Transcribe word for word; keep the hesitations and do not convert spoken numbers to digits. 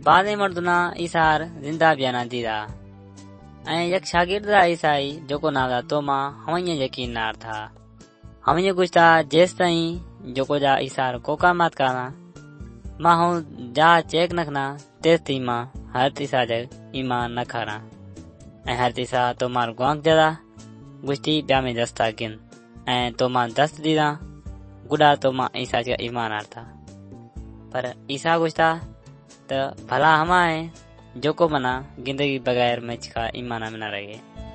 बाद मर्दुना ईसार जिंदा बयाना दीदा ऐं यक शागिर्द ईसाई जोको नाम दा तो मां हवैया यकीन नार था हवैया कुछ था जेस ताईं जोको जा ईसार कोका मात काना मां हूं जा चेक नखना तेस थी मां हर तीसा जग ईमान न खारा ऐं हर तीसा तो मार ग्वांक जदा गुस्ती ब्या में दस्ता गिन ऐं तो मां दस्त दीदा गुडा तो मां ईसा जग ईमान आर था पर ईसा कुछ था तो भला हमा है जोको मना जिंदगी बगैर मैच का ईमाना में न रहे